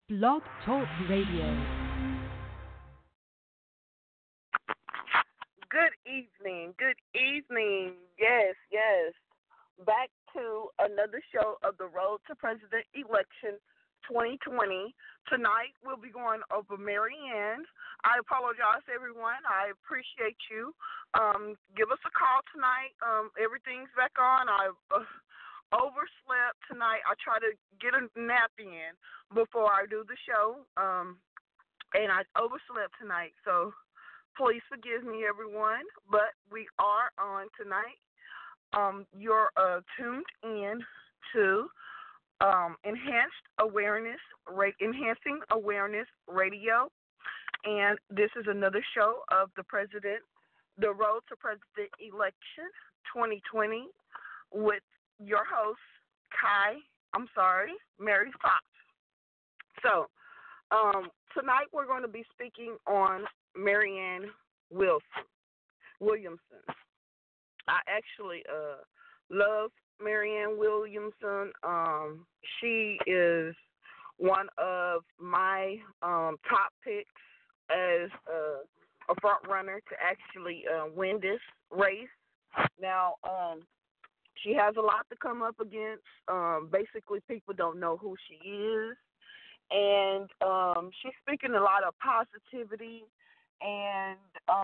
Blog Talk Radio. Good evening. Good evening. Yes, yes. Back to another show of the Road to President Election 2020. Tonight we'll be going over Marianne. I apologize, everyone. I appreciate you. Give us a call tonight. Everything's back on. I overslept tonight. I try to get a nap in before I do the show, and I overslept tonight. So please forgive me, everyone. But we are on tonight. You're tuned in to Enhancing Awareness Radio, and this is another show of the Road to President Election 2020 with your host, Mary Fox. So, tonight we're going to be speaking on Marianne Williamson. I actually love Marianne Williamson. She is one of my top picks as a front runner to actually win this race. Now, she has a lot to come up against. Basically, people don't know who she is. And she's speaking a lot of positivity. And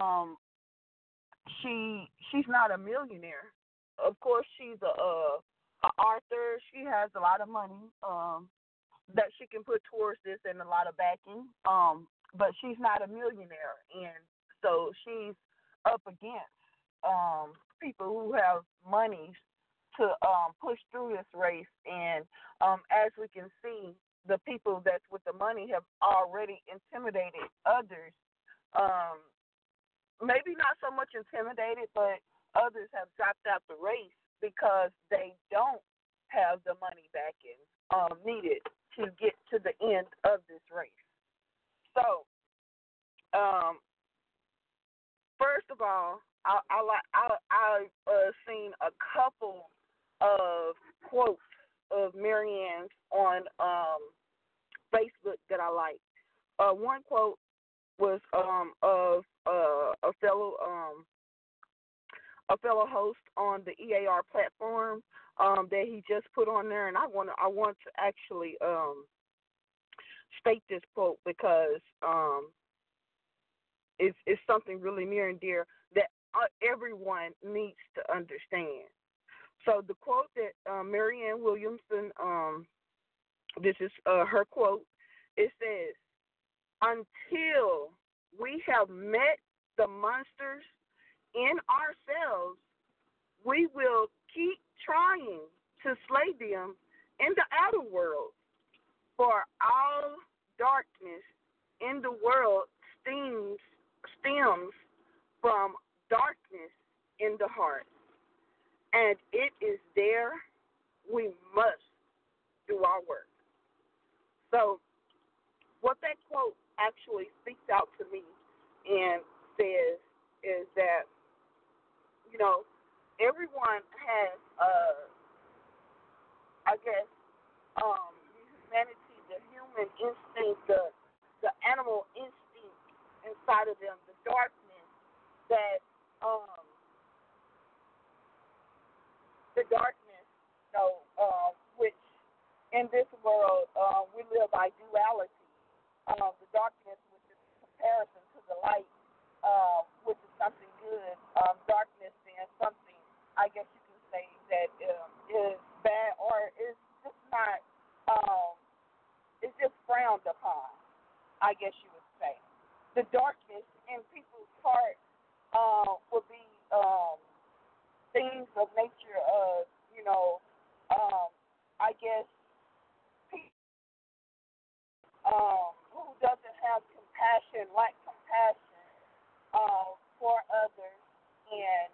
she's not a millionaire. Of course, she's a author. She has a lot of money that she can put towards this and a lot of backing. But she's not a millionaire. And so she's up against people who have money to push through this race. And as we can see, the people that's with the money have already intimidated others. Maybe not so much intimidated, but others have dropped out the race because they don't have the money backing needed to get to the end of this race. So, first of all, I've seen a couple of quotes of Marianne's on Facebook that I like. One quote was of a fellow host on the EAR platform that he just put on there, and I want to actually state this quote because it's something really near and dear that everyone needs to understand. So the quote that Marianne Williamson, this is her quote. It says, "Until we have met the monsters in ourselves, we will keep trying to slay them in the outer world. For all darkness in the world stems from darkness in the heart. And it is there we must do our work." So what that quote actually speaks out to me and says is that, everyone has, I guess, the humanity, the human instinct, the animal instinct inside of them, the darkness that, which in this world we live by duality. The darkness, which is comparison to the light, which is something good. Darkness being something, I guess you can say, that is bad or is just not, it's just frowned upon, I guess you would say. The darkness in people's heart would be things of nature of, I guess, who doesn't have compassion, lack compassion for others, and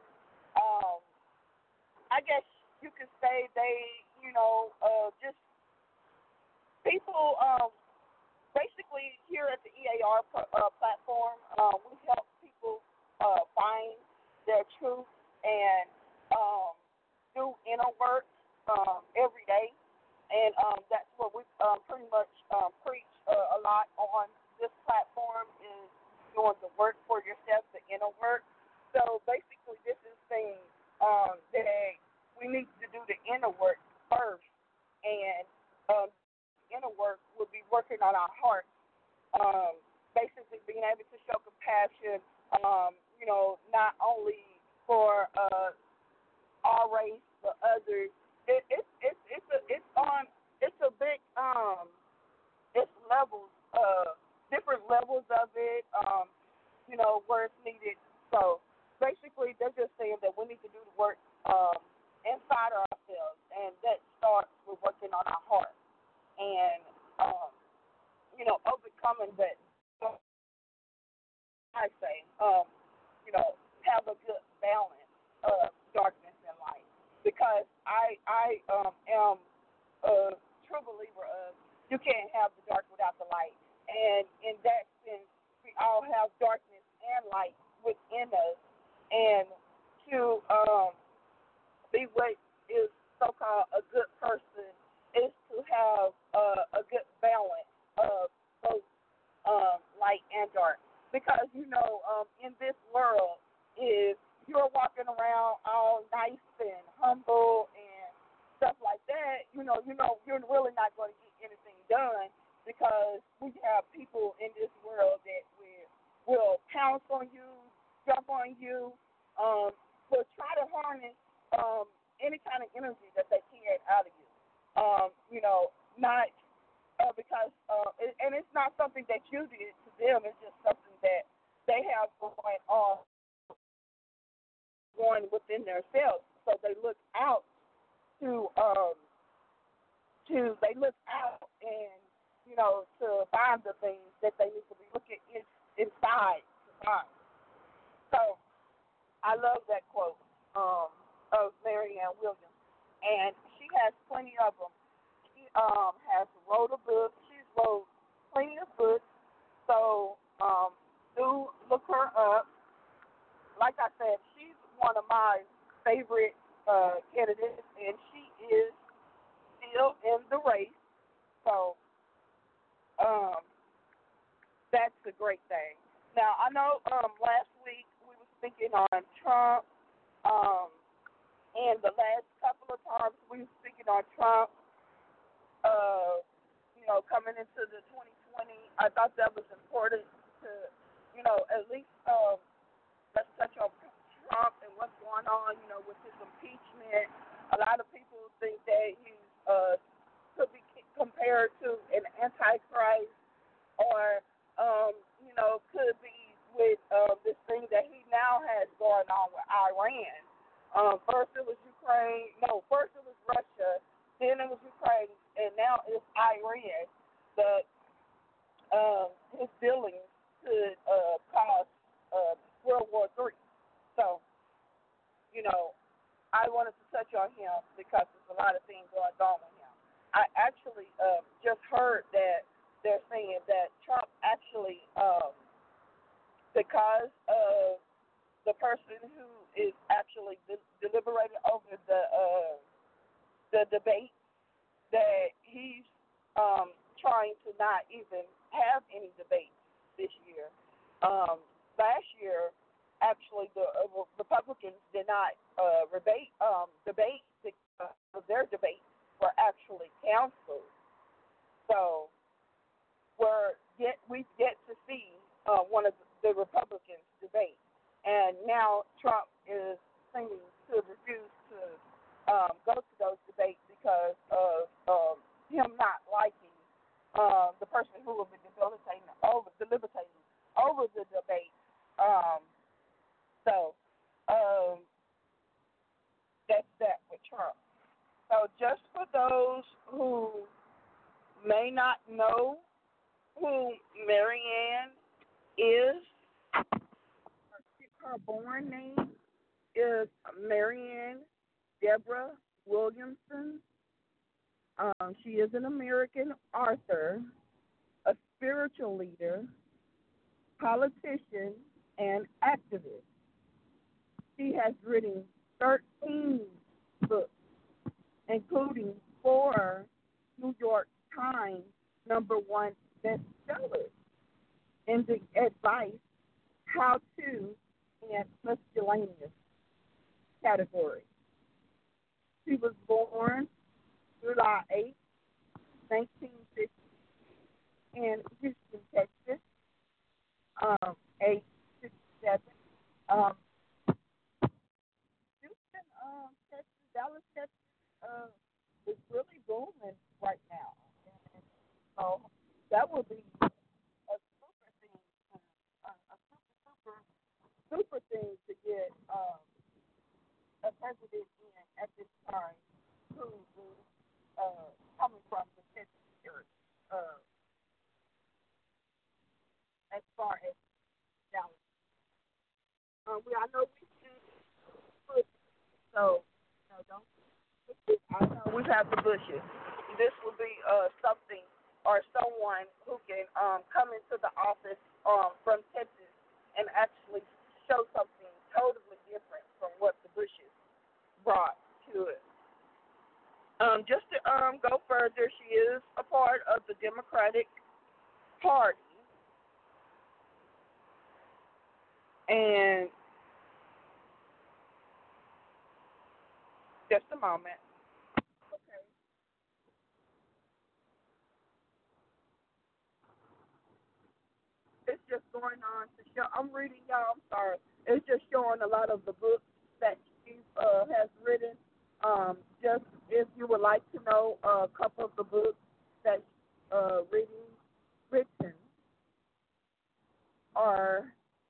I guess you could say they, just people. Basically, here at the EAR platform, we help people find their truth and do inner work every day. And that's what we pretty much preach a lot on this platform is doing the work for yourself, the inner work. So basically, this is saying that we need to do the inner work first, and inner work will be working on our hearts. Basically, being able to show compassion, not only for our race but others. It's a big it's levels different levels of it. Where it's needed. So basically, they're just saying that we need to do the work inside of ourselves, and that starts with working on our heart and overcoming that. I say, have a good balance of darkness and light, because I am a true believer of you can't have the dark without the light, and in that sense, we all have darkness and light within us, and to be what is so-called a good person is to have a good balance of both light and dark. Because, in this world, if you're walking around all nice and humble and stuff like that, you're really not going to get anything done, because we have people in this world that will pounce on you, jump on you, will try to harness any kind of energy that they can out of you. Not because, and it's not something that you did to them. It's just something that they have going within themselves. So they look out and to find the things that they need to be looking inside to find. So I love that quote of Marianne Williams, and she has plenty of them. She has wrote a book. She's wrote plenty of books. So do look her up. Like I said, she's one of my favorite candidates, and she is still in the race. So that's a great thing. Now, I know last week we were speaking on Trump, and the last couple of times we were speaking on Trump, coming into the 2020. I thought that was important to, at least let's touch on Trump and what's going on, with his impeachment. A lot of people think that he could be compared to an antichrist, or could be with this thing that he now has going on with Iran. First it was Ukraine. No, first it was Russia. Then it was Ukraine, and now it's Iran. That his dealings could cause World War III. So, I wanted to touch on him because there's a lot of things going on with him. I actually just heard that they're saying that Trump actually, because of the person who is actually deliberating over the debate, that he's trying to not even have any debate this year. Last year, actually, the Republicans did not debate because their debates were actually canceled. So we've yet to see one of the Republicans debate, and now Trump is seeming to refuse to go to those debates because of him not liking the person who will be deliberating over the debate. So that's that with Trump. So just for those who may not know who Marianne is, her born name is Marianne Deborah Williamson. She is an American author, a spiritual leader, politician, and activist. She has written 13 books, including 4 New York Times #1 bestseller in the advice, how to, and miscellaneous category. She was born July 8th, 1950, in Houston, Texas, age 67. Um, Houston, Texas, Dallas, Texas, is really booming right now. And so that will be a super thing, a super thing to get a president in at this time who is coming from the Texas area, as far as Dallas. I know we should push, so don't. I know we have the bushes. This will be something or someone who can come into the office from Texas and actually show something totally different from what the bushes brought to it. Just to go further, she is a part of the Democratic Party, and just a moment. Okay. It's just going on to show. I'm reading y'all. I'm sorry. It's just showing a lot of the books that she has written. Just if you would like to know a couple of the books that written are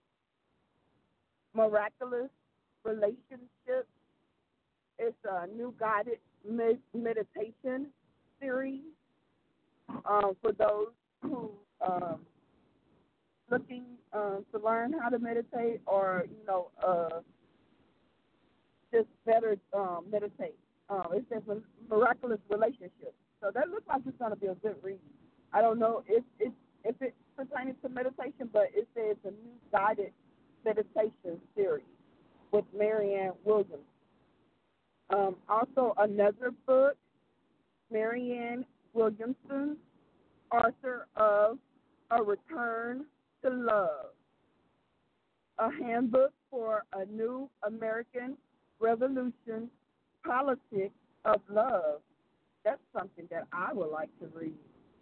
Miraculous Relationships. It's a new guided meditation series for those who looking to learn how to meditate, or just better meditate. It says Miraculous Relationships, so that looks like it's going to be a good read. I don't know if it's pertaining to meditation, but it says a new guided meditation series with Marianne Williams. Also, another book, Marianne Williamson, author of A Return to Love, a handbook for a new American Revolution, Politics of Love. That's something that I would like to read.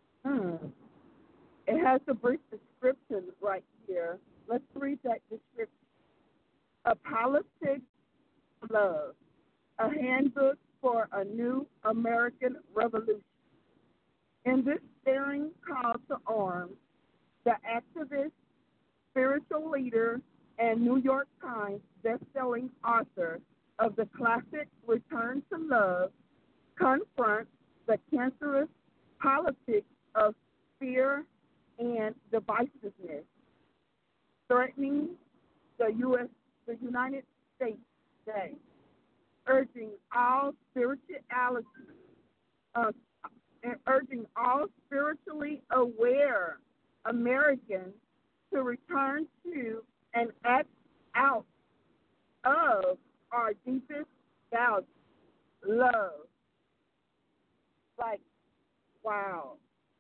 It has a brief description right here. Let's read that description. A Politics of Love, a handbook for a new American Revolution. In this daring call to arms, the activist, spiritual leader, and New York Times best-selling author of the classic Return to Love confronts the cancerous politics of fear and divisiveness, threatening the United States today, urging all spiritually aware Americans to return to and act out of our deepest values, love. Like, wow,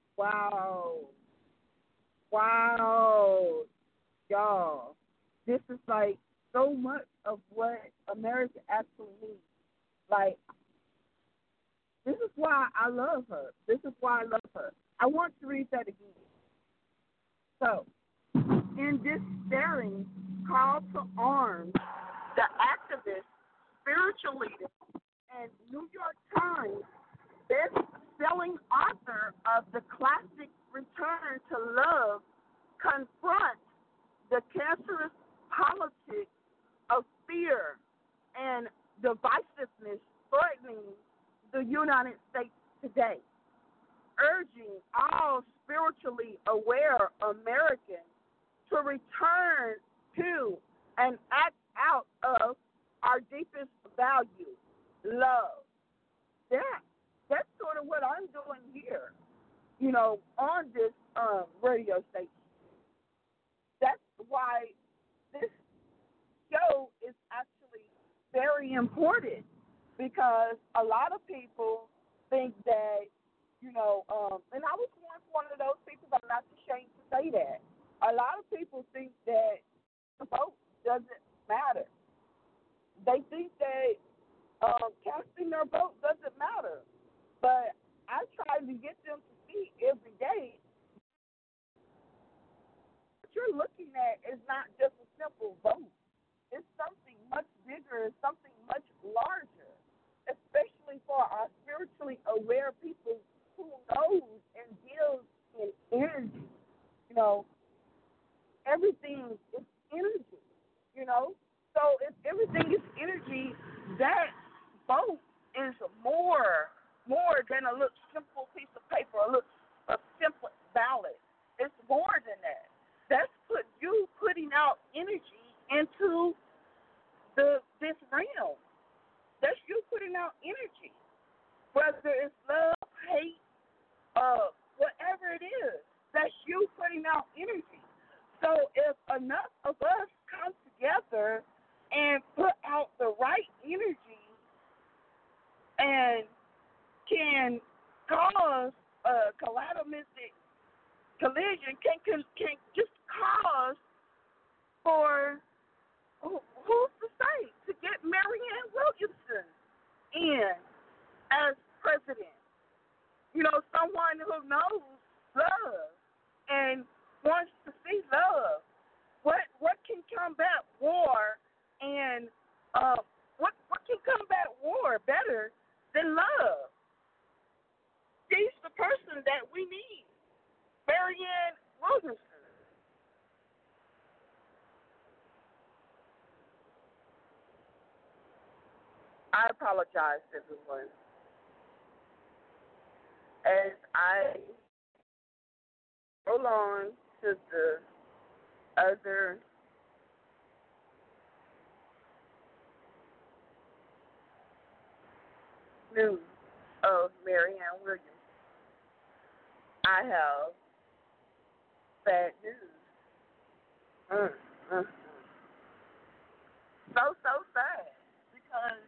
y'all. This is like so much of what America actually needs. Like, this is why I love her. I want to read that again. So, in this daring call to arms, the activist, spiritual leader, and New York Times best-selling author of the classic Return to Love confronts the cancerous politics of fear and divisiveness threatening the United States today, urging all spiritually aware Americans to return to and act out of our deepest value, love. That's sort of what I'm doing here, on this radio station. That's why this show is actually very important, because a lot of people think that And I was once one of those people. I'm not ashamed to say that. A lot of people think that the vote doesn't matter. They think that casting their vote doesn't matter. But I try to get them to see every day what you're looking at is not just a simple vote. It's something much bigger, it's something much larger, especially for our spiritually aware people who knows and deals in energy. You know, everything is energy, you know? So if everything is energy, that vote is more than a little simple piece of paper, a simple ballot. It's more than that. That's you putting out energy into this realm. That's you putting out energy. Whether it's love, hate, whatever it is, that's you putting out energy. So if enough of us come together and put out the right energy and can cause a cataclysmic collision, can just cause for who's to say to get Marianne Williamson in as president. Someone who knows love and wants to see love. What can combat war and what can combat war better than love? She's the person that we need, Marianne Williamson. I apologize, everyone, as I roll on to the other news of Marianne Williams. I have bad news. Mm, mm, mm. So sad because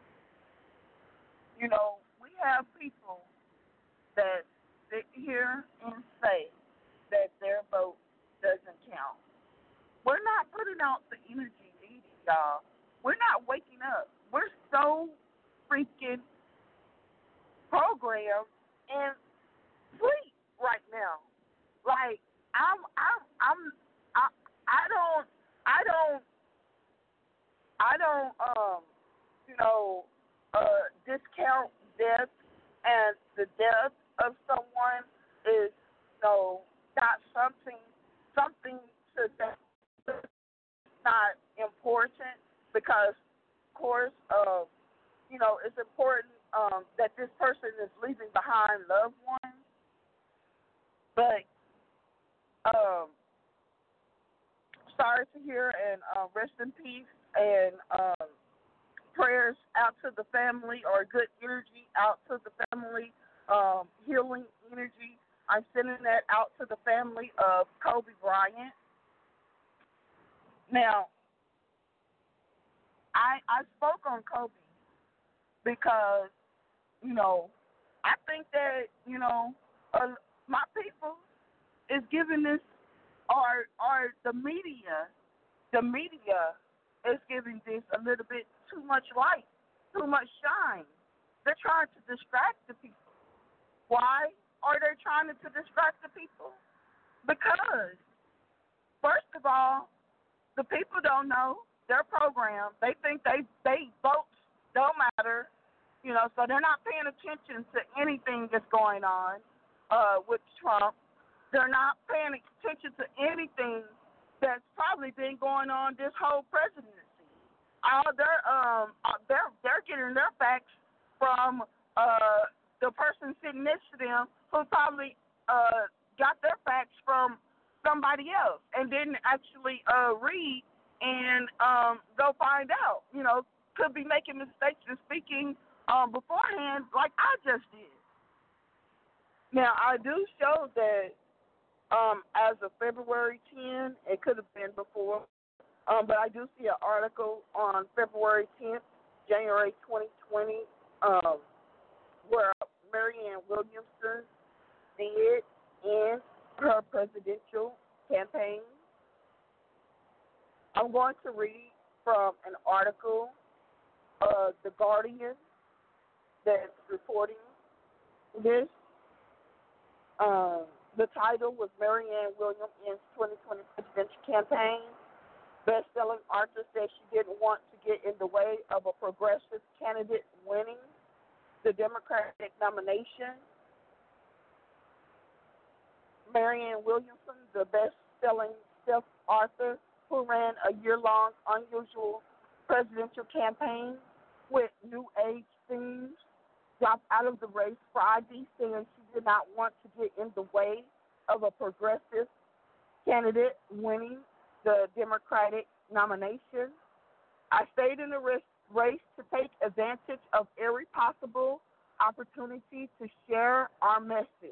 we have people that sit here and say that their vote doesn't count. We're not putting out the energy needed, y'all. We're not waking up. We're so freaking programmed and sleep right now. Like I'm I don't discount death, and the death of someone is not something to that not important because of course it's important that this person is leaving behind loved ones, but sorry to hear, and rest in peace, and prayers out to the family, or good energy out to the family, healing energy. I'm sending that out to the family of Kobe Bryant. Now, I spoke on Kobe because, I think that, my people is giving this, or the media is giving this a little bit too much light, too much shine. They're trying to distract the people. Why are they trying to distract the people? Because, first of all, the people don't know their program. They think they votes don't matter, so they're not paying attention to anything that's going on with Trump. They're not paying attention to anything that's probably been going on this whole presidency. They're getting their facts from the person sitting next to them, who probably got their facts from somebody else and didn't actually read and go find out. Could be making mistakes and speaking beforehand, like I just did. Now, I do show that as of February 10, it could have been before, but I do see an article on February 10th, January 2020, where Marianne Williamson did in her presidential campaign. I'm going to read from an article of The Guardian that's reporting this. The title was Marianne Williamson's 2020 presidential campaign. Best-selling author said she didn't want to get in the way of a progressive candidate winning the Democratic nomination. Marianne Williamson, the best-selling self-author who ran a year-long unusual presidential campaign with New Age themes, dropped out of the race Friday, saying she did not want to get in the way of a progressive candidate winning the Democratic nomination. I stayed in the race to take advantage of every possible opportunity to share our message.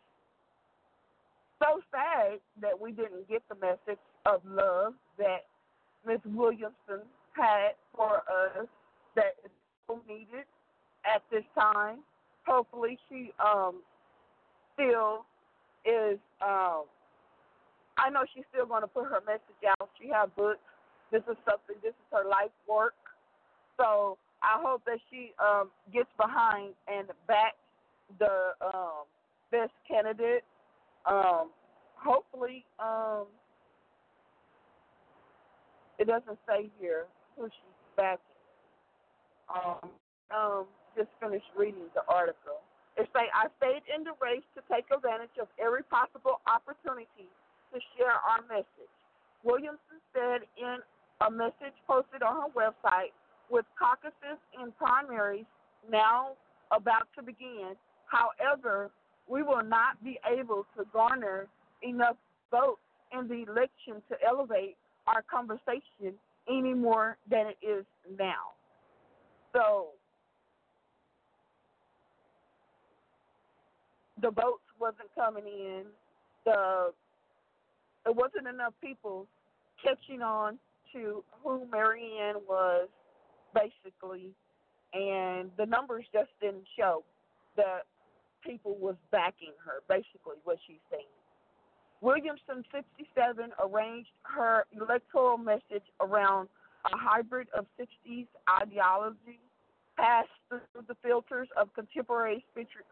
So sad that we didn't get the message of love that Ms. Williamson had for us that is so needed at this time. Hopefully she still is, I know she's still going to put her message out. She has books. This is her life work. So I hope that she gets behind and backs the best candidate. Hopefully, it doesn't say here who she's backing. Just finished reading the article. It say, I stayed in the race to take advantage of every possible opportunity to share our message. Williamson said in a message posted on her website, with caucuses and primaries now about to begin. However, we will not be able to garner enough votes in the election to elevate our conversation any more than it is now. So the votes wasn't coming in. It wasn't enough people catching on to who Marianne was, basically, and the numbers just didn't show that people was backing her, basically what she's saying. Williamson, 67, arranged her electoral message around a hybrid of 60s ideology, passed through the filters of contemporary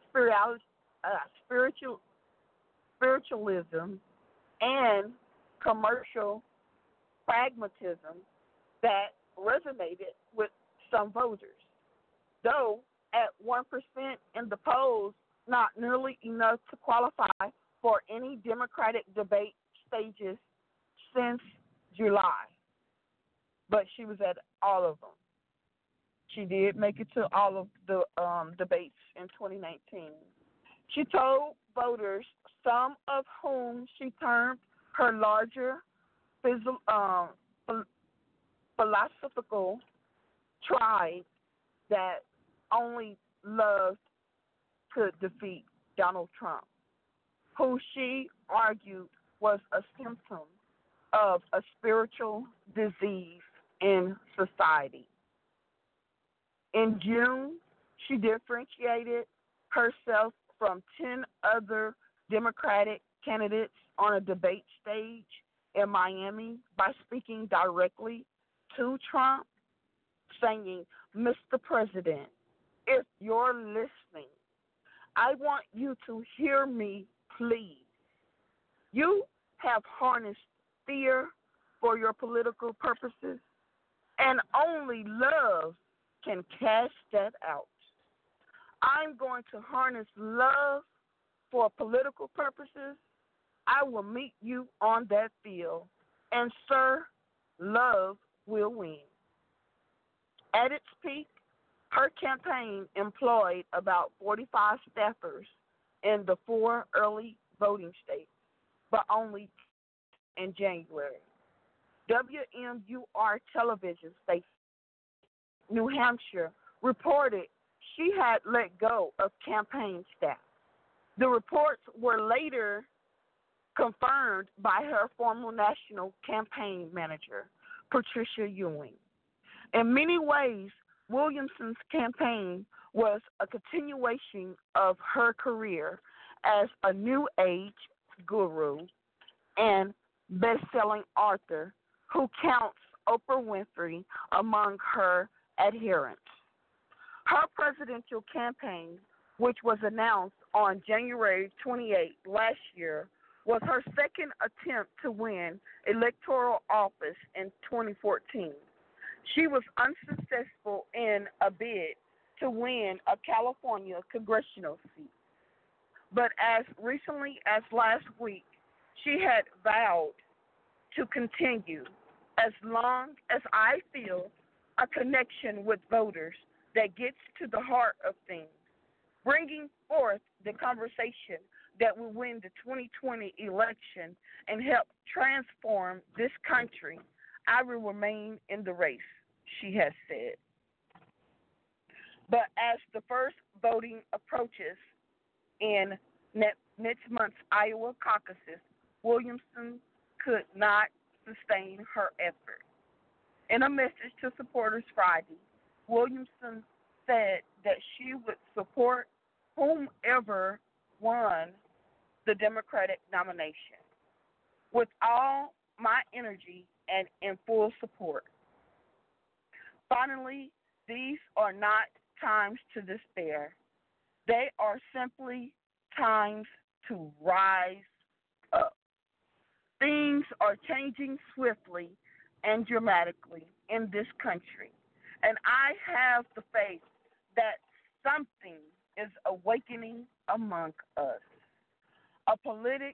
spiritualism and commercial pragmatism that resonated with some voters. Though at 1% in the polls, not nearly enough to qualify for any Democratic debate stages since July. But she was at all of them. She did make it to all of the debates in 2019. She told voters, some of whom she termed her larger philosophical tribe that only loved to defeat Donald Trump, who she argued was a symptom of a spiritual disease in society. In June, she differentiated herself from 10 other Democratic candidates on a debate stage in Miami by speaking directly to Trump, saying, Mr. President, if you're listening, I want you to hear me, please. You have harnessed fear for your political purposes, and only love can cast that out. I'm going to harness love for political purposes. I will meet you on that field, and, sir, love will win. At its peak, her campaign employed about 45 staffers in the 4 early voting states, but only in January. WMUR television station, New Hampshire, reported she had let go of campaign staff. The reports were later confirmed by her former national campaign manager, Patricia Ewing. In many ways, Williamson's campaign was a continuation of her career as a New Age guru and best-selling author who counts Oprah Winfrey among her adherents. Her presidential campaign, which was announced on January 28 last year, was her second attempt to win electoral office in 2014. She was unsuccessful in a bid to win a California congressional seat. But as recently as last week, she had vowed to continue as long as I feel a connection with voters that gets to the heart of things, bringing forth the conversation that will win the 2020 election and help transform this country. I will remain in the race, she has said. But as the first voting approaches in next month's Iowa caucuses, Williamson could not sustain her effort. In a message to supporters Friday, Williamson said that she would support whomever won the Democratic nomination with all my energy and in full support. Finally, these are not times to despair. They are simply times to rise up. Things are changing swiftly and dramatically in this country, and I have the faith that something is awakening among us. A politics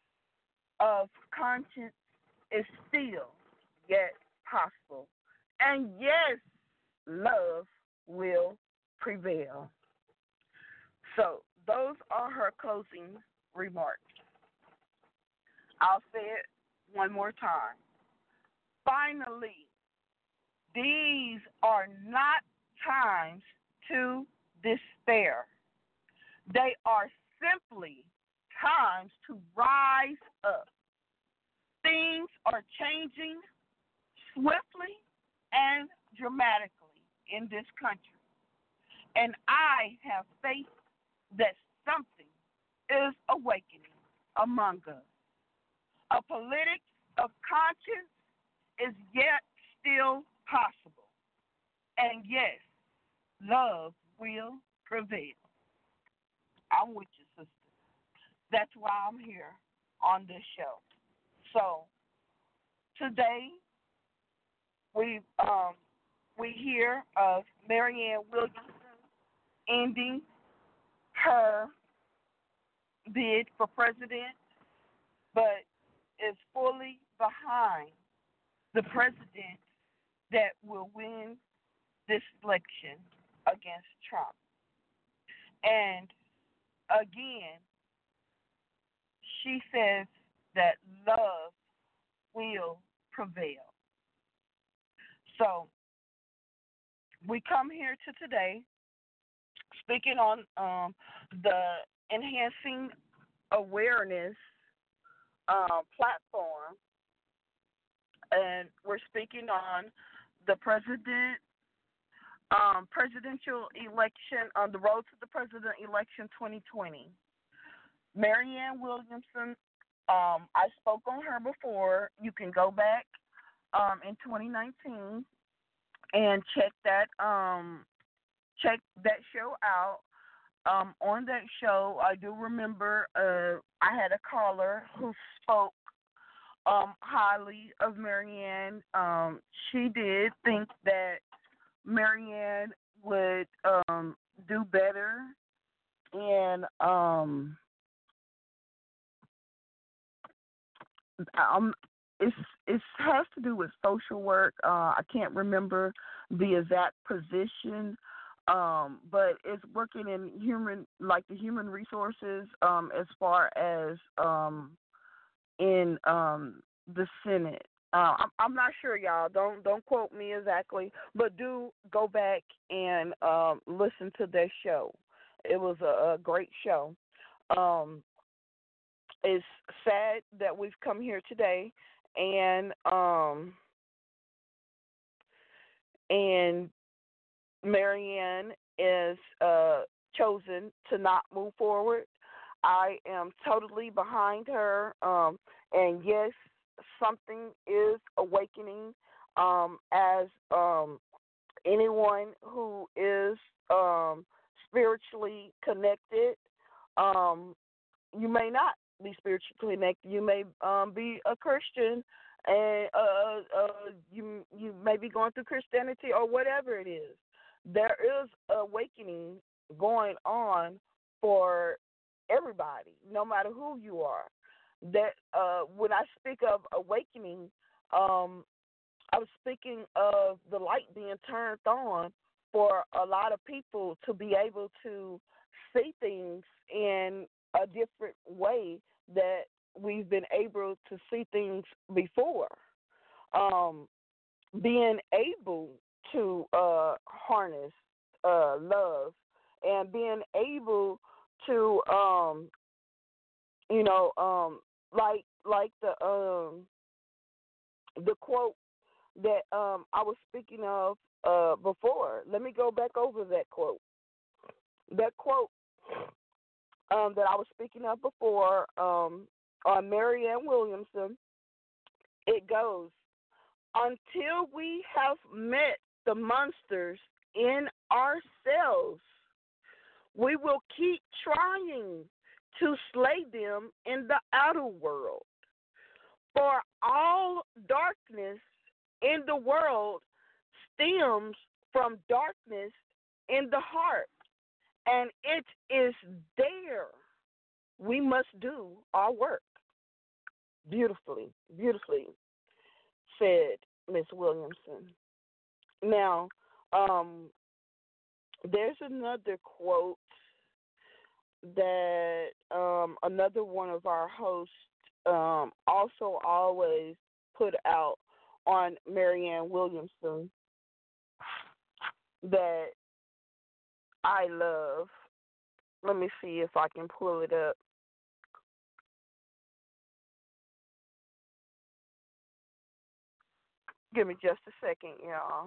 of conscience is still yet possible, and yes, love will prevail. So those are her closing remarks. I'll say it one more time. Finally, these are not times to despair. They are simply times to rise up. Things are changing swiftly and dramatically in this country. And I have faith that something is awakening among us. A politics of conscience is yet still possible. And yes, love will prevail. I'm with you, sister. That's why I'm here on this show. So today we hear of Marianne Williamson ending her bid for president, but is fully behind the president that will win this election against Trump. And again, she says that love will prevail. So we come here to today speaking on the Enhancing Awareness platform, and we're speaking on the presidential election, on the road to the president election 2020. Marianne Williamson, I spoke on her before. You can go back in 2019 and check that show out. On that show, I do remember I had a caller who spoke highly of Marianne. She did think that Marianne would do better in it has to do with social work. I can't remember the exact position, but it's working in the human resources, as far as in the Senate. I'm not sure, y'all. Don't quote me exactly, but do go back and listen to that show. It was a great show. It's sad that we've come here today, and Marianne is chosen to not move forward. I am totally behind her. And yes, something is awakening as anyone who is spiritually connected. Um, you may not be spiritually connected. You may be a Christian, and you may be going through Christianity or whatever it is. There is awakening going on for everybody, no matter who you are. That when I speak of awakening, I was speaking of the light being turned on for a lot of people to be able to see things in a different way that we've been able to see things before. Um, Being able to harness love and being able to you know like the quote that I was speaking of before. Let me go back over that quote. That quote that I was speaking of before on Marianne Williamson. It goes, until we have met the monsters in ourselves, we will keep trying to slay them in the outer world. For all darkness in the world stems from darkness in the heart, and it is there we must do our work. Beautifully, beautifully said Miss Williamson. Now, there's another quote that another one of our hosts also always put out on Marianne Williamson that I love. Let me see if I can pull it up. Give me just a second, y'all.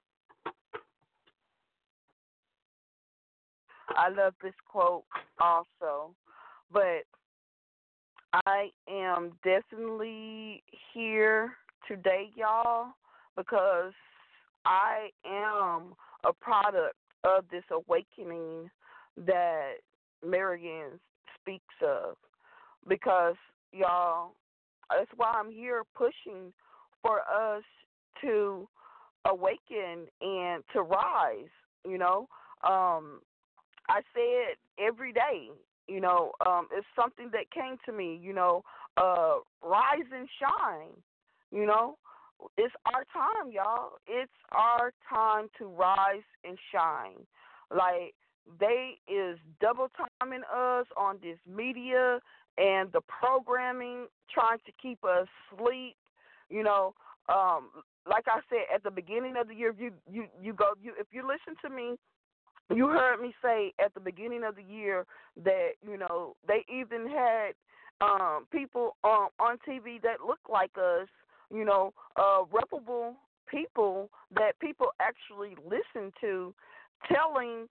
I love this quote also, but I am definitely here today, y'all, because I am a product of this awakening that Marianne speaks of. Because, y'all, that's why I'm here pushing for us to awaken and to rise, you know. I say it every day, it's something that came to me, rise and shine, you know. It's our time, y'all. It's our time to rise and shine. Like, they is double timing us on this media and the programming, trying to keep us asleep, you know. Like I said at the beginning of the year, if you listen to me, you heard me say at the beginning of the year that, they even had people on TV that look like us, reputable people that people actually listen to, telling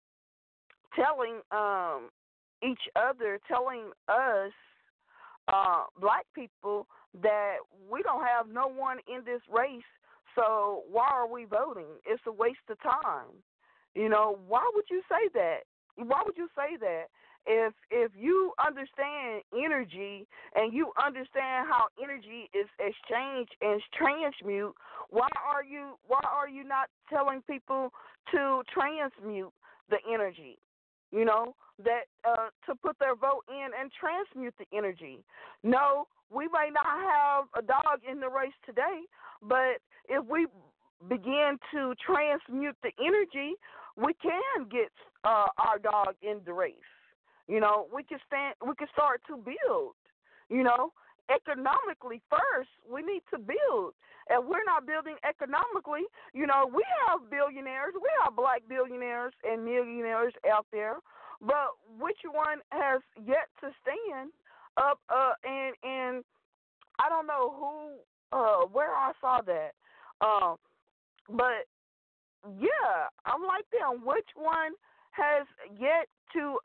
each other, telling us black people that we don't have no one in this race, so why are we voting? It's a waste of time. Why would you say that? Why would you say that? If you understand energy and you understand how energy is exchanged and transmute, why are you not telling people to transmute the energy? That to put their vote in and transmute the energy. No, we may not have a dog in the race today, but if we begin to transmute the energy, we can get our dog in the race. We can start to build. Economically first, we need to build. And we're not building economically. We have billionaires, we have black billionaires and millionaires out there, but which one has yet to stand up? And I don't know who, where I saw that, but yeah, I'm like them. Which one has yet to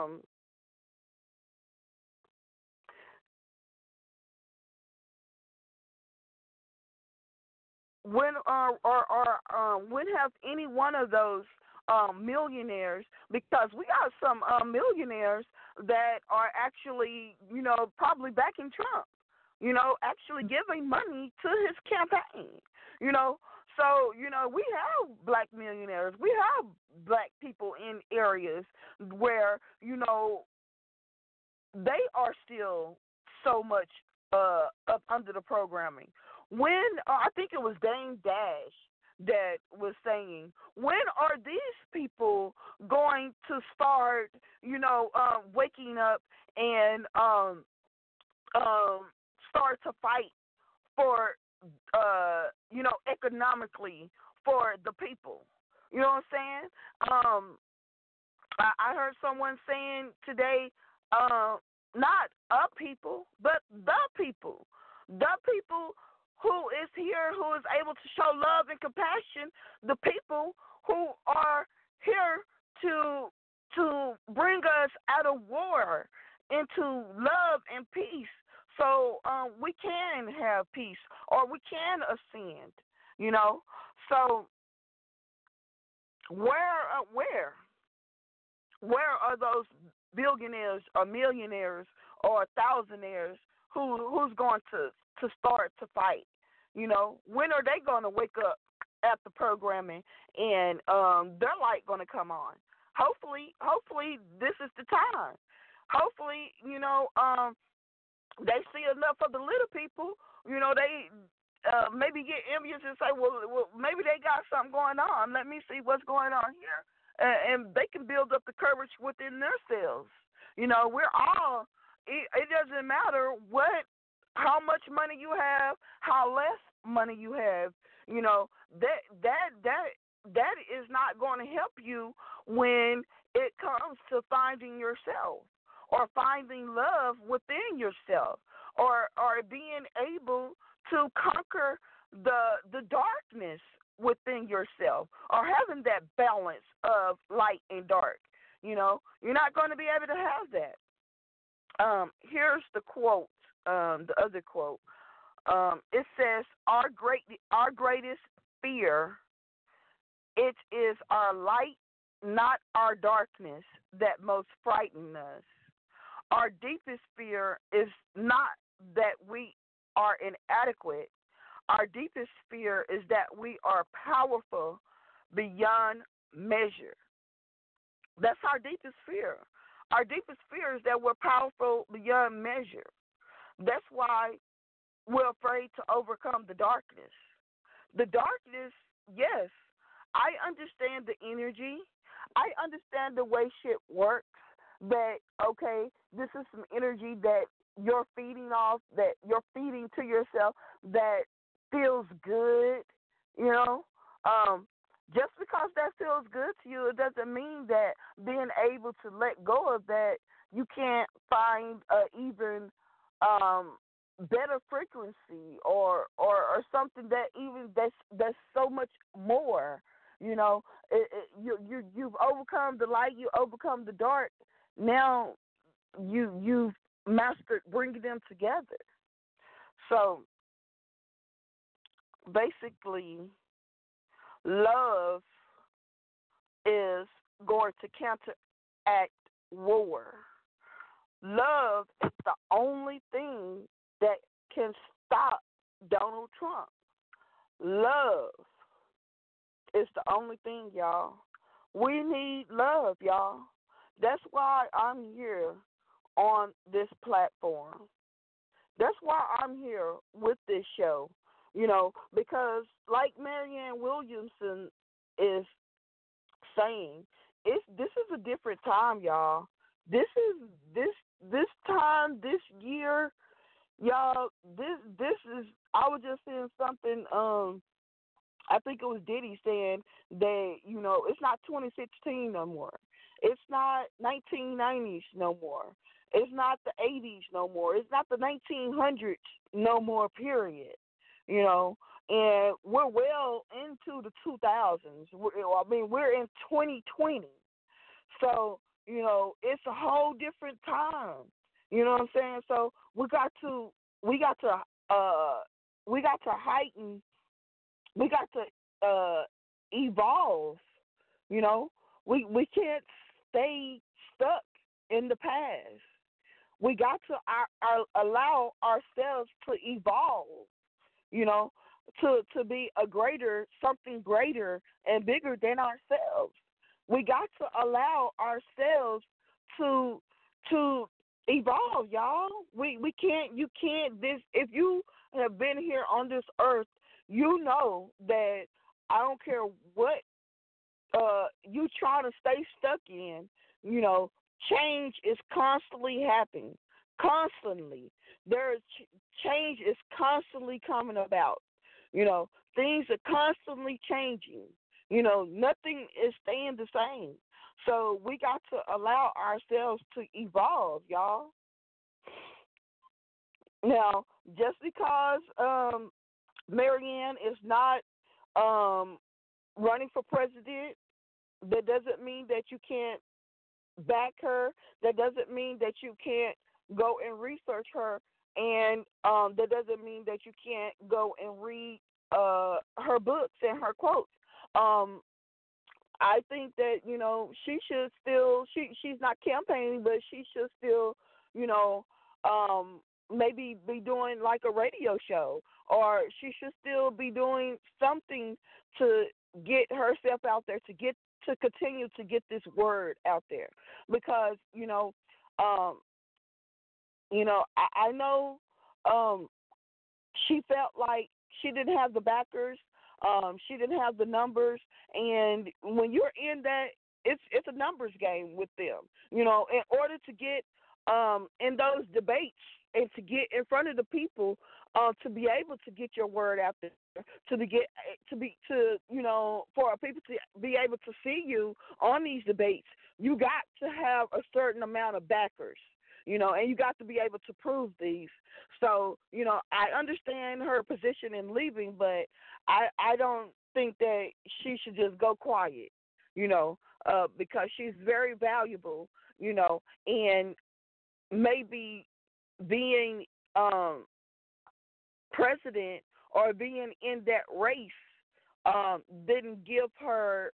when when have any one of those millionaires, because we got some millionaires that are actually, probably backing Trump, actually giving money to his campaign, you know. So, we have black millionaires. We have black people in areas where, they are still so much up under the programming. When I think it was Dame Dash that was saying, when are these people going to start, waking up and um, start to fight for, economically for the people? You know what I'm saying? I heard someone saying today, not a people, but the people who is here, who is able to show love and compassion, the people who are here to bring us out of war into love and peace, so we can have peace, or we can ascend. So where are those billionaires or millionaires or thousandaires who's going to start to fight? When are they going to wake up at the programming and their light going to come on? Hopefully this is the time. Hopefully, they see enough of the little people. They maybe get envious and say, well, maybe they got something going on. Let me see what's going on here. And they can build up the courage within themselves. We're all, it doesn't matter how much money you have, how less money you have, that is not going to help you when it comes to finding yourself, or finding love within yourself, or being able to conquer the darkness within yourself, or having that balance of light and dark. You're not going to be able to have that. Here's the quote, the other quote. It says, our greatest fear, it is our light, not our darkness, that most frighten us. Our deepest fear is not that we are inadequate. Our deepest fear is that we are powerful beyond measure. That's our deepest fear. Our deepest fear is that we're powerful beyond measure. That's why we're afraid to overcome the darkness. The darkness, yes, I understand the energy. I understand the way shit works. That, okay, this is some energy that you're feeding off, that you're feeding to yourself, that feels good, Just because that feels good to you, it doesn't mean that being able to let go of that, you can't find a even better frequency, or something that even that's so much more. You've overcome the light, you overcome the dark. Now you've mastered bringing them together. So basically, love is going to counteract war. Love is the only thing that can stop Donald Trump. Love is the only thing, y'all. We need love, y'all. That's why I'm here on this platform. That's why I'm here with this show, because like Marianne Williamson is saying, this is a different time, y'all. This time, this year, y'all, this is, I was just saying something, I think it was Diddy saying that, it's not 2016 no more. It's not 1990s no more. It's not the 80s no more. It's not the 1900s no more, period. and we're well into the 2000s. We're in 2020, so it's a whole different time. You know what I'm saying? So we got to heighten, we got to evolve. We can't stay stuck in the past. We got to allow ourselves to evolve, to be something greater and bigger than ourselves. We got to allow ourselves to evolve, y'all. You can't if you have been here on this earth, you know that I don't care what you try to stay stuck in, change is constantly happening. Constantly. Change is constantly coming about. Things are constantly changing. Nothing is staying the same. So we got to allow ourselves to evolve, y'all. Now, just because Marianne is not running for president, that doesn't mean that you can't back her. That doesn't mean that you can't go and research her, and that doesn't mean that you can't go and read her books and her quotes. I think that she should still she's not campaigning, but she should still maybe be doing like a radio show, or she should still be doing something to get herself out there, to continue to get this word out there, because I know she felt like she didn't have the backers, she didn't have the numbers, and when you're in that, it's a numbers game with them. In order to get in those debates and to get in front of the people, to be able to get your word out there, for people to be able to see you on these debates, you got to have a certain amount of backers, and you got to be able to prove these. So, I understand her position in leaving, but I don't think that she should just go quiet, because she's very valuable, and maybe being president or being in that race didn't give her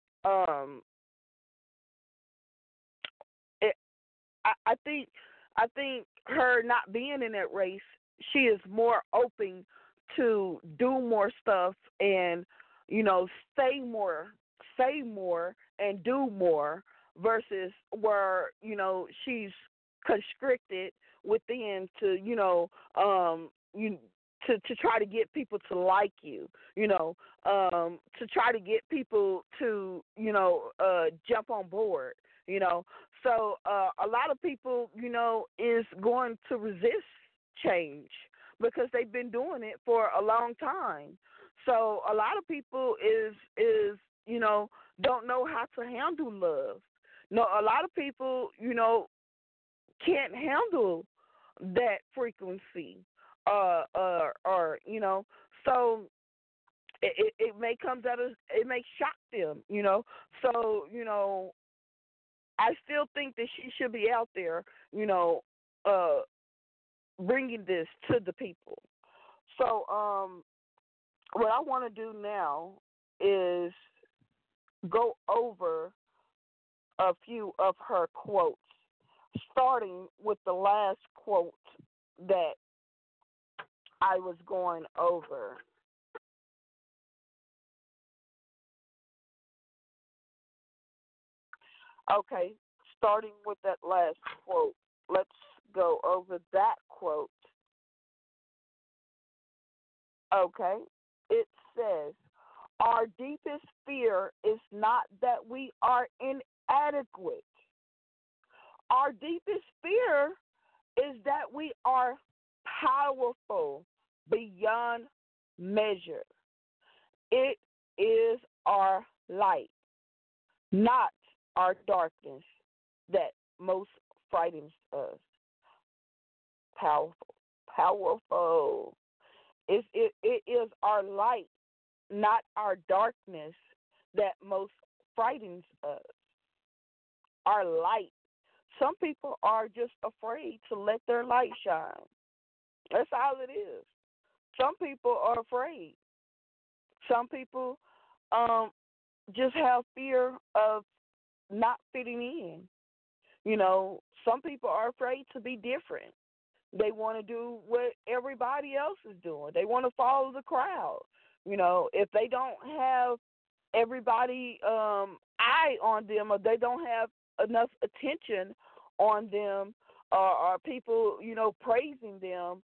I think her not being in that race, she is more open to do more stuff and say more and do more, versus where she's constricted within to to try to get people to like you, to try to get people to jump on board, So a lot of people, is going to resist change because they've been doing it for a long time. So a lot of people is don't know how to handle love. No, a lot of people, can't handle that frequency, so it may it may shock them, So I still think that she should be out there, bringing this to the people. So what I want to do now is go over a few of her quotes, starting with the last quote that I was going over. Okay, starting with that last quote, let's go over that quote. Okay, it says, "Our deepest fear is not that we are inadequate. Our deepest fear is that we are powerful beyond measure. It is our light, not our darkness, that most frightens us." Powerful, powerful. It is our light not our darkness that most frightens us. Our light. Some people are just afraid to let their light shine. That's all it is. Some people are afraid. Some people just have fear of not fitting in. Some people are afraid to be different. They want to do what everybody else is doing. They want to follow the crowd. If they don't have everybody eye on them, or they don't have enough attention on them, or people, praising them,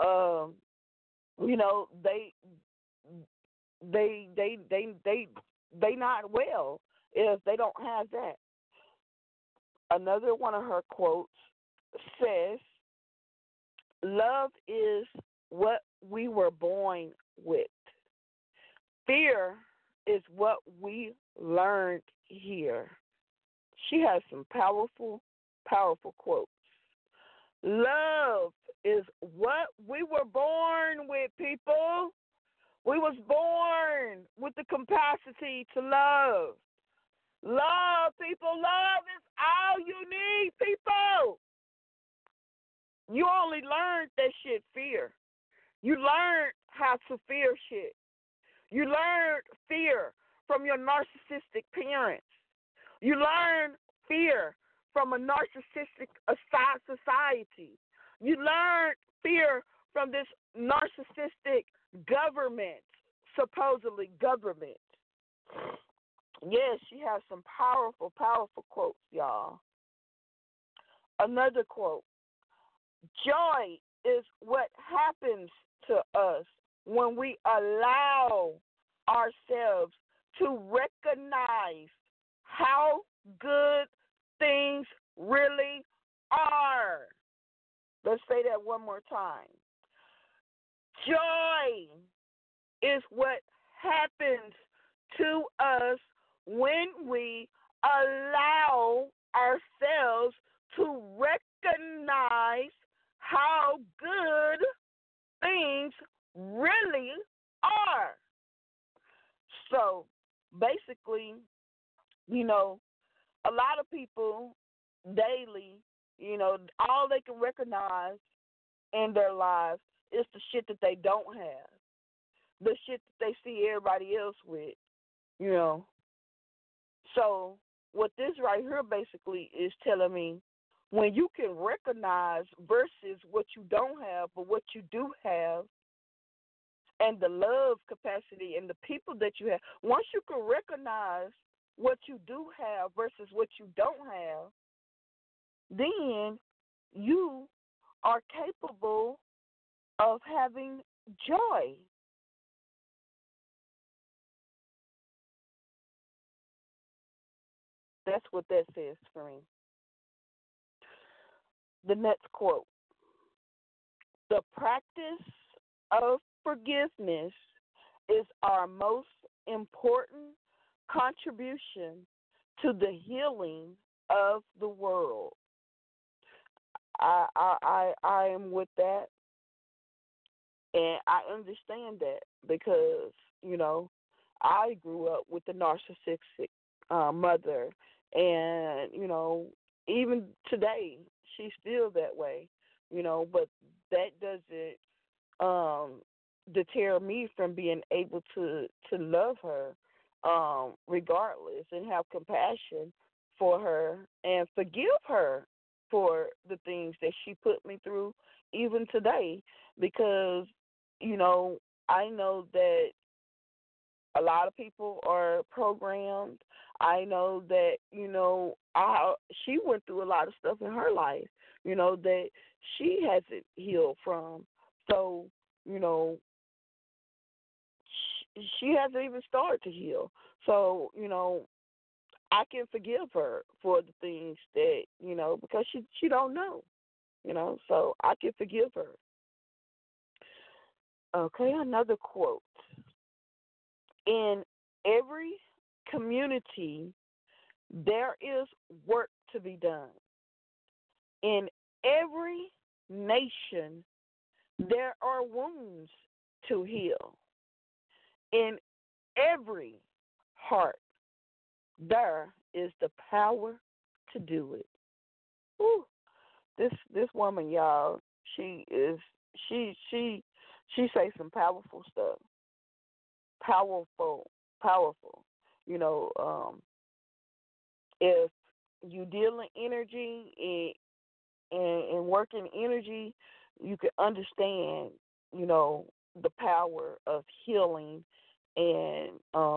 they not well if they don't have that. Another one of her quotes says, "Love is what we were born with. Fear is what we learned here." She has some powerful, powerful quotes. Love is what we were born with, people. We was born with the capacity to love. Love, people. Love is all you need, people. You only learned that shit, fear. You learned how to fear shit. You learned fear from your narcissistic parents. You learned fear from a narcissistic society. You learned fear from this narcissistic government, supposedly government. Yes, she has some powerful, powerful quotes, y'all. Another quote: "Joy is what happens to us when we allow ourselves to recognize how good things really are." Let's say that one more time. Joy is what happens to us when we allow ourselves to recognize how good things really are. So basically, a lot of people daily, all they can recognize in their lives is the shit that they don't have, the shit that they see everybody else with, So what this right here basically is telling me, when you can recognize versus what you don't have, but what you do have, and the love capacity and the people that you have, once you can recognize what you do have versus what you don't have, then you are capable of having joy. That's what that says for me. The next quote: "The practice of forgiveness is our most important contribution to the healing of the world." I am with that, and I understand that because I grew up with a narcissistic mother, and even today she's still that way, but that doesn't deter me from being able to love her regardless, and have compassion for her and forgive her for the things that she put me through even today, because I know that a lot of people are programmed. I know that she went through a lot of stuff in her life, that she hasn't healed from. So she hasn't even started to heal. So I can forgive her for the things that because she don't know, So I can forgive her. Okay, another quote: "In every community, there is work to be done. In every nation, there are wounds to heal. In every heart, there is the power to do it. Whew. This woman, y'all, she is she she say some powerful stuff. Powerful. You know, if you deal in energy and working energy, you can understand, you know, the power of healing and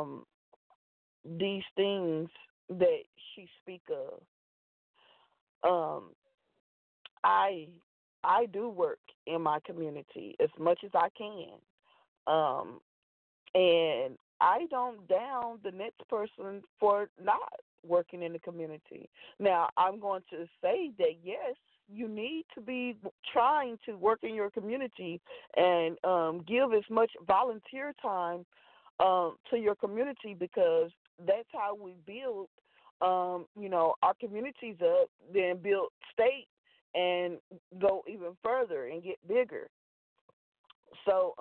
these things that she speak of. Um, I I do work in my community as much as I can, um, and I don't down the next person for not working in the community. Now, I'm going to say that yes, you need to be trying to work in your community and give as much volunteer time to your community because that's how we build, our communities up, then build state and go even further and get bigger. So,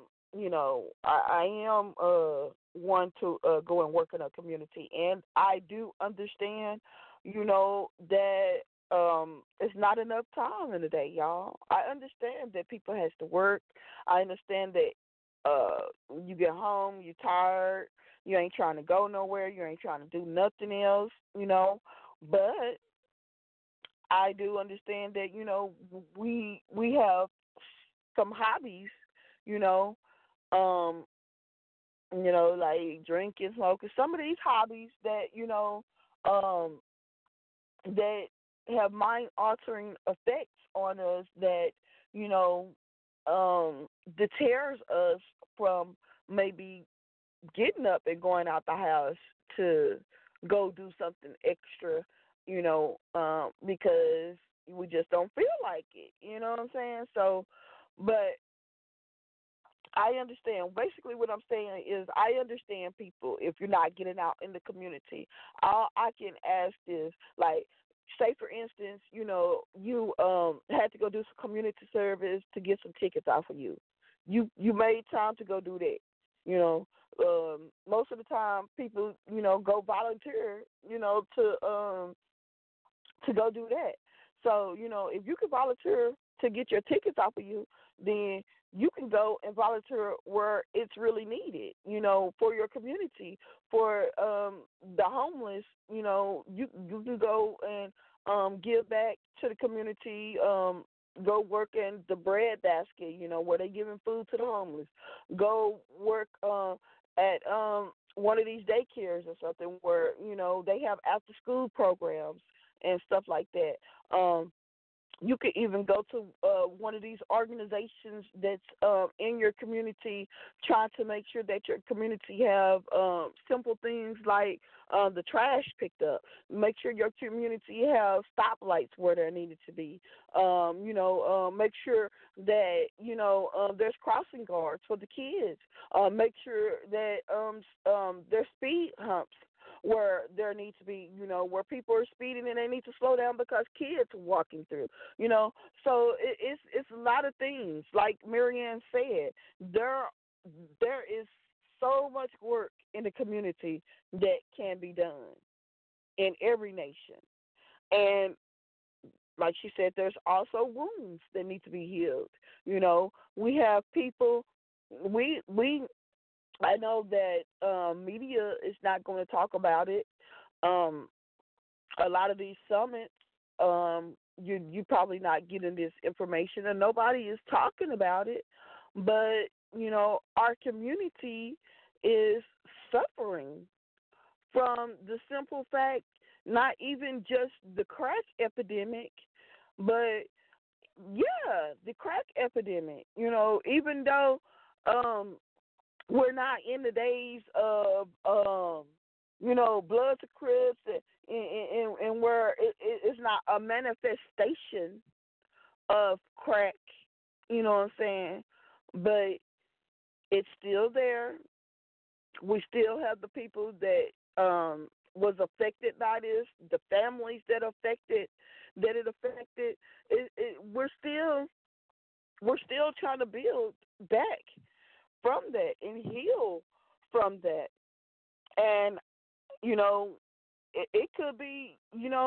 I am one to go and work in a community, and I do understand, that it's not enough time in the day, y'all. I understand that people has to work. I understand that you get home, you're tired, you ain't trying to go nowhere, you ain't trying to do nothing else, But I do understand that we have some hobbies, you know, um, like drinking, smoking. Some of these hobbies that um, that have mind altering effects on us that you know deters us from maybe getting up and going out the house to go do something extra, because we just don't feel like it. You know what I'm saying? So, but I understand. Basically, what I'm saying is I understand people if you're not getting out in the community. All I can ask is, like, say for instance, you had to go do some community service to get some tickets off of you. You made time to go do that. You know, most of the time people, go volunteer, to go do that. So, if you can volunteer to get your tickets off of you, then you can go and volunteer where it's really needed, for your community, for the homeless, you can go and give back to the community, go work in the bread basket, where they're giving food to the homeless. Go work at one of these daycares or something where, they have after school programs and stuff like that. You could even go to one of these organizations that's in your community, trying to make sure that your community have simple things like the trash picked up. Make sure your community have stoplights where there needed to be. Make sure that there's crossing guards for the kids. Make sure that there's speed humps where there needs to be, where people are speeding and they need to slow down because kids are walking through, So it's a lot of things. Like Marianne said, there is so much work in the community that can be done in every nation. And like she said, there's also wounds that need to be healed. We have people, we I know that media is not going to talk about it. Um, a lot of these summits, you probably not getting this information, and nobody is talking about it. But our community is suffering from the simple fact, not even just the crack epidemic, but yeah, the crack epidemic. Even though we're not in the days of Bloods and Crips and where it's not a manifestation of crack, you know what I'm saying? But it's still there. We still have the people that was affected by this, the families that it affected. We're still trying to build back from that and heal from that. And, it could be,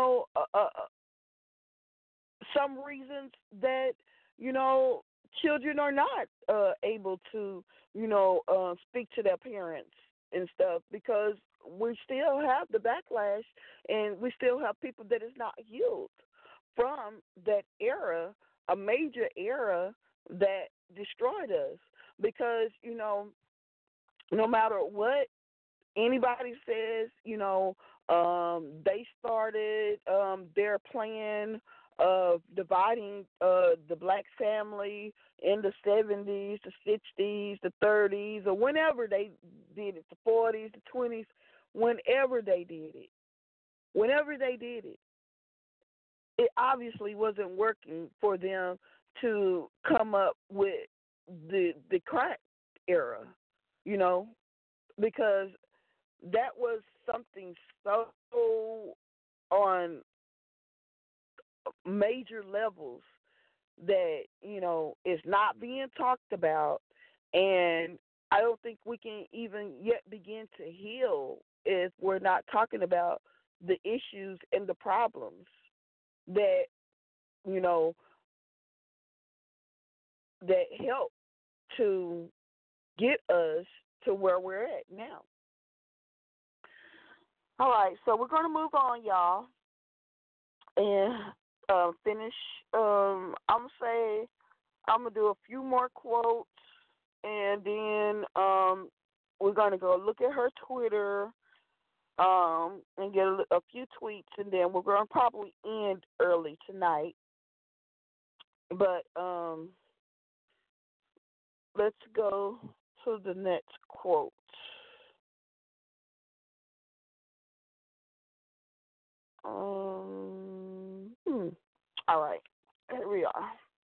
some reasons that, children are not able to, speak to their parents and stuff because we still have the backlash and we still have people that is not healed from that era, a major era that destroyed us. Because, no matter what anybody says, they started their plan of dividing the black family in the 70s, the 60s, the 30s, or whenever they did it, the 40s, the 20s, whenever they did it, it obviously wasn't working for them to come up with the crack era, because that was something so on major levels that, is not being talked about, and I don't think we can even yet begin to heal if we're not talking about the issues and the problems that, that help to get us to where we're at now. All right, so we're going to move on, y'all, and finish. I'm going to do a few more quotes, and then we're going to go look at her Twitter and get a few tweets, and then we're going to probably end early tonight. But let's go to the next quote. All right, here we are.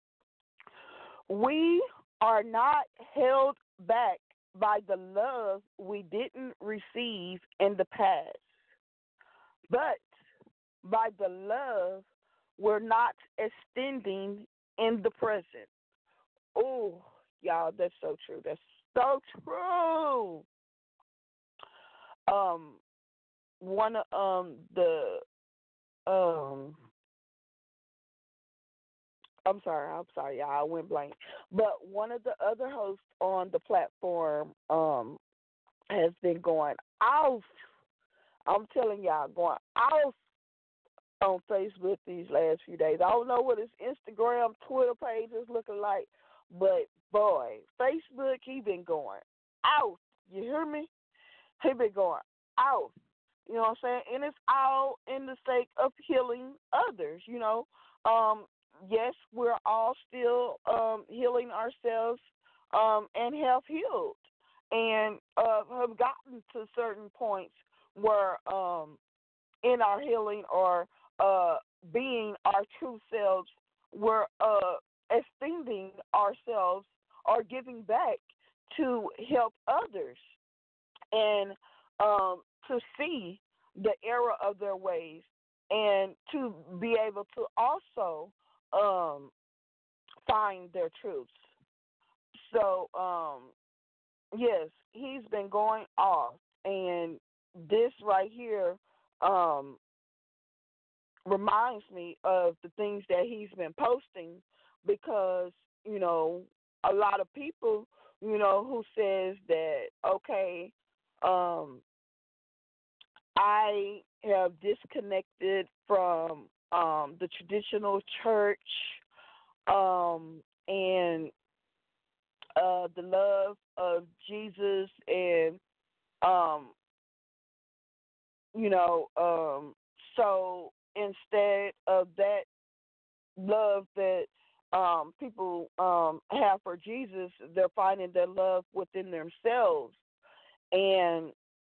We are not held back by the love we didn't receive in the past, but by the love we're not extending in the present. Oh, y'all, that's so true. That's so true. One of the I'm sorry, y'all. I went blank. But one of the other hosts on the platform has been going off. I'm telling y'all, going off on Facebook these last few days. I don't know what his Instagram, Twitter page is looking like, but boy, Facebook, he been going out. You hear me? He been going out. You know what I'm saying? And it's all in the sake of healing others, Yes, we're all still healing ourselves and have healed and have gotten to certain points where in our healing or being our true selves, we're extending ourselves or giving back to help others and to see the error of their ways and to be able to also find their truths. So, yes, he's been going off, and this right here reminds me of the things that he's been posting because, a lot of people, who says that, okay, I have disconnected from the traditional church and the love of Jesus and, so instead of that love that people have for Jesus, they're finding their love within themselves, and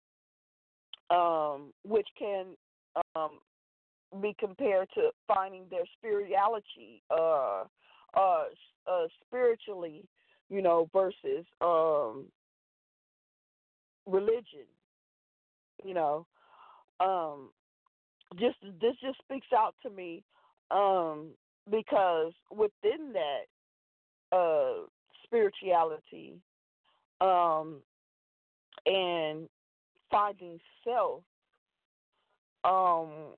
which can be compared to finding their spirituality, spiritually, versus religion. This just speaks out to me because within that spirituality, and finding self, um,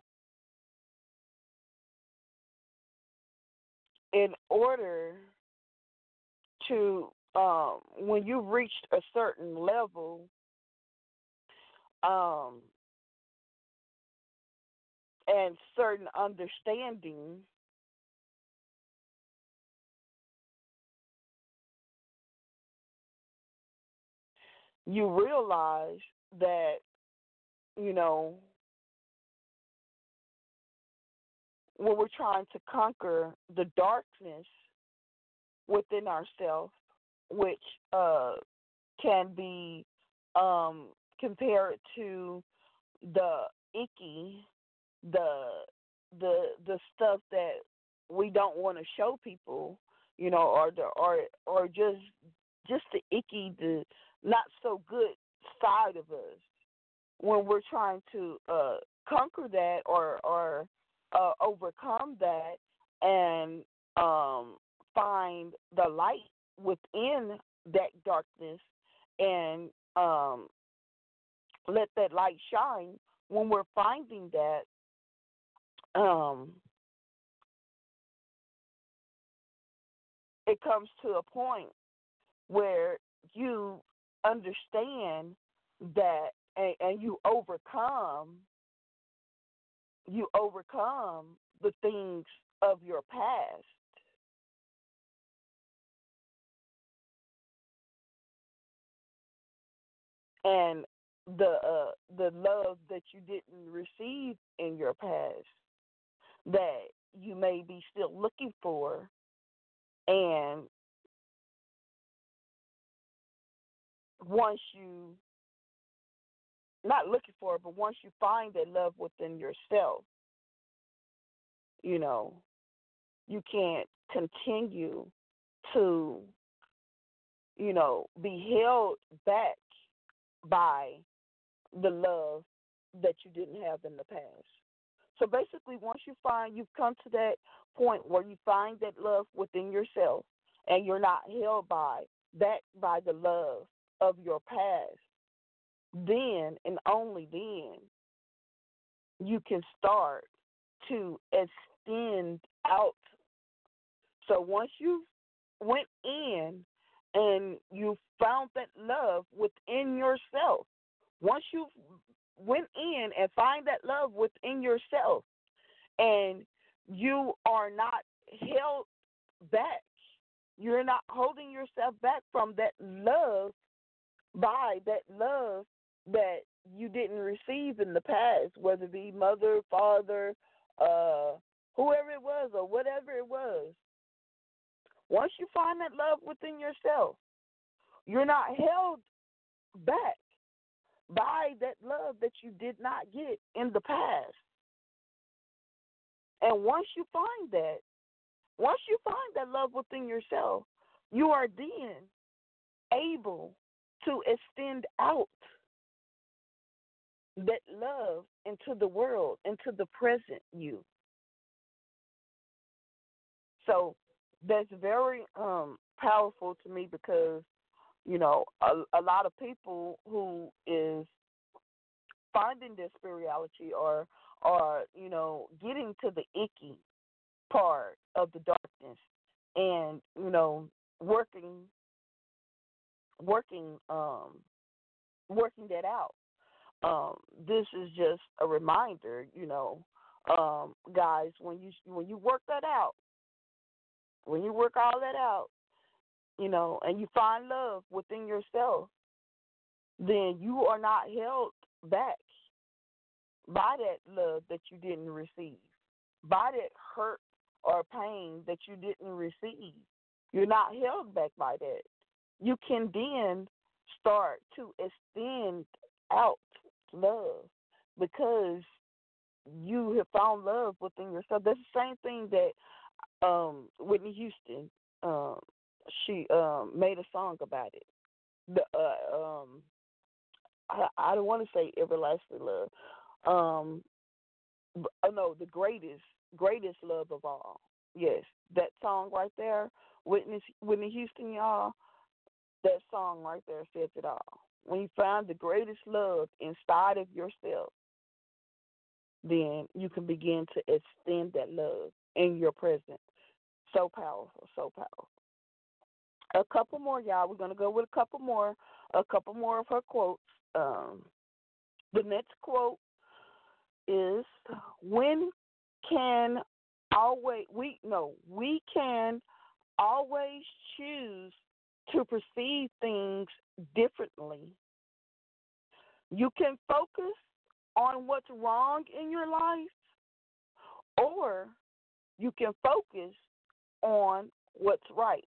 in order to, when you've reached a certain level, um, and certain understanding, you realize that, you know, when we're trying to conquer the darkness within ourselves, which can be compared to the icky, the the stuff that we don't want to show people, or just the icky, the not so good side of us. When we're trying to conquer that or overcome that and find the light within that darkness and let that light shine. When we're finding that, um, it comes to a point where you understand that, and you overcome the things of your past, and the love that you didn't receive in your past that you may be still looking for, and once you not looking for it, but once you find that love within yourself, you know, you can't continue to, be held back by the love that you didn't have in the past. So basically, once you've come to that point where you find that love within yourself and you're not held by the love of your past, then and only then you can start to extend out. So once you went in and you found that love within yourself, once you went in and find that love within yourself, and you are not held back, you're not holding yourself back from that love, by that love that you didn't receive in the past, whether it be mother, father, uh, whoever it was, or whatever it was. Once you find that love within yourself, you're not held back by that love that you did not get in the past. And once you find that love within yourself, you are then able to extend out that love into the world, into the present you. So that's very powerful to me, because a lot of people who is finding their spirituality, or getting to the icky part of the darkness, and working working working that out. This is just a reminder, guys, when you work that out, when you work all that out, and you find love within yourself, then you are not held back by that love that you didn't receive, by that hurt or pain that you didn't receive. You're not held back by that. You can then start to extend out love, because you have found love within yourself. That's the same thing that Whitney Houston, she made a song about it. The I don't want to say everlasting love. No, the greatest love of all. Yes, that song right there, Whitney Houston, y'all. That song right there says it all. when you find the greatest love inside of yourself, then you can begin to extend that love in your present. So powerful, so powerful. A couple more, y'all. We're gonna go with a couple more of her quotes. The next quote is, "When can we can always choose to perceive things differently. You can focus on what's wrong in your life, or you can focus on what's right."